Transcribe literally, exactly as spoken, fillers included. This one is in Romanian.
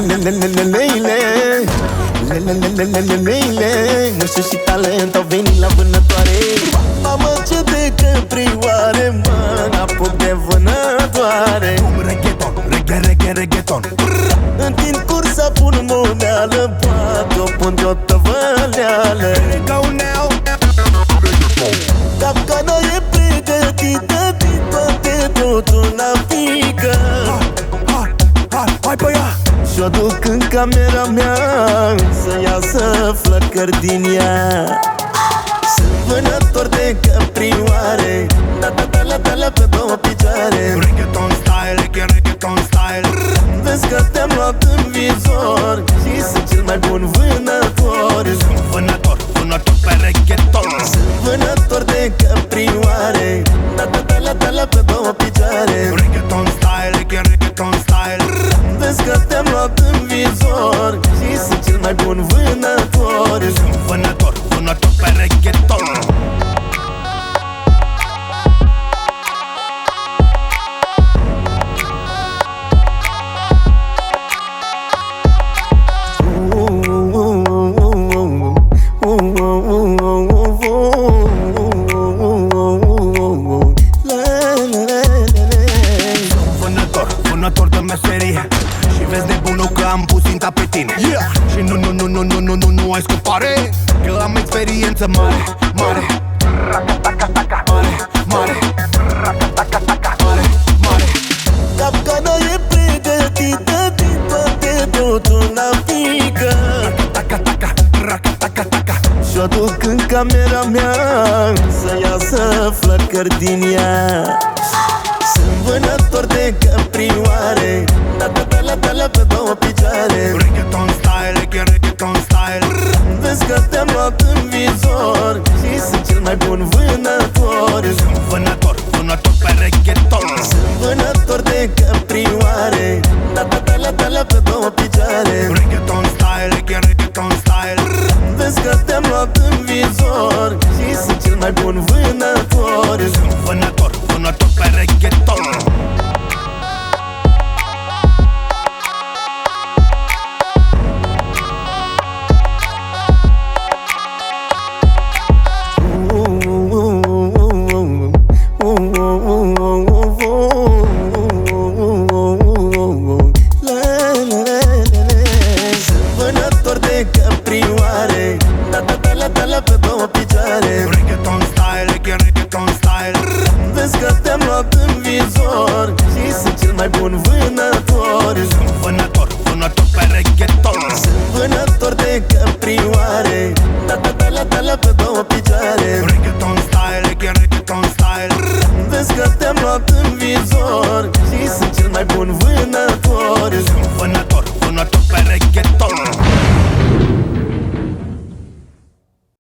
Mușă și talent au venit la vânătoare. Mamă, ce de căprioare, mă, n-apuc de vânătoare. Reggaeton, reggae, reggae, reggaeton. Întind cursa, pun moneală, poate o pun de o tăvăleală. Capcana e pregătită, din toate totul n-apică. Hai pe ea! Și-o duc în camera mea să iasă flăcări din ea. Sunt vânător de căprioare, da-da-da-la-da-la pe două picioare. Reggaeton style, reggae, reggaeton style. Vezi că te-am luat în vizor și sunt cel mai bun vânător. Sunt vânător, vânător pe reggaeton. Sunt vânător de căprioare, da-da-da-la-da-la pe două picioare. Reggaeton style, reggae, reggaeton style. Vezi că te-am luat în vizor și sunt cel mai bun vânător. Sunt vânător, vânător pe reggaeton. Vânător de meserie și vezi nebunul că am pus ținta pe tine, yeah. Și nu, nu, nu, nu, nu, nu, nu, nu ai scopare, că am experiență mare, mare. Mare, mare. Mare, mare. Capcana e pregătită, din toate totul n-apică. Și-o duc în camera mea să iasă flăcări din ea. Sunt vânător de căprioare, da-da-da-la-da-la pe două picioare. Reggaeton style, reggae, reggaeton style. Vezi că te-am luat în vizor și sunt cel mai bun vânător. Sunt vânător, vânător pe reggaeton. Sunt vânător de căprioare, da-da-da-la-da-la pe două picioare. Reggaeton style, reggae, reggaeton style. Vezi că te-am luat în vizor și sunt cel mai bun vânător. Sunt vânător, vânător pe reggaeton.